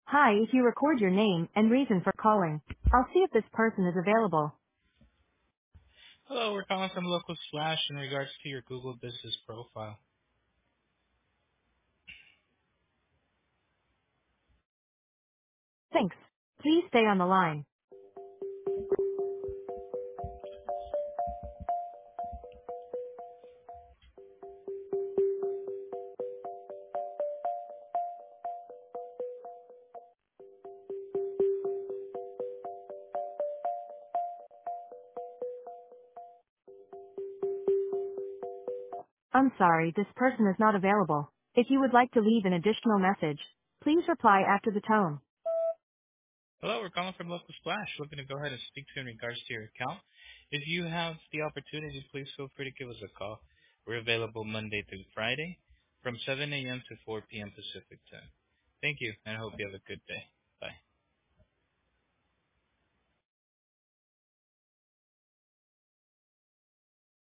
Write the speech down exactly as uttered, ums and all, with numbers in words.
Hi, if you record your name and reason for calling, I'll see if this person is available. Hello, we're calling from Local Slash in regards to your Google Business Profile. Thanks. Please stay on the line. I'm sorry, this person is not available. If you would like to leave an additional message, please reply after the tone. Hello, we're calling from Local Splash, looking to go ahead and speak to you in regards to your account. If you have the opportunity, please feel free to give us a call. We're available Monday through Friday from seven a.m. to four p.m. Pacific time. Thank you, and I hope you have a good day.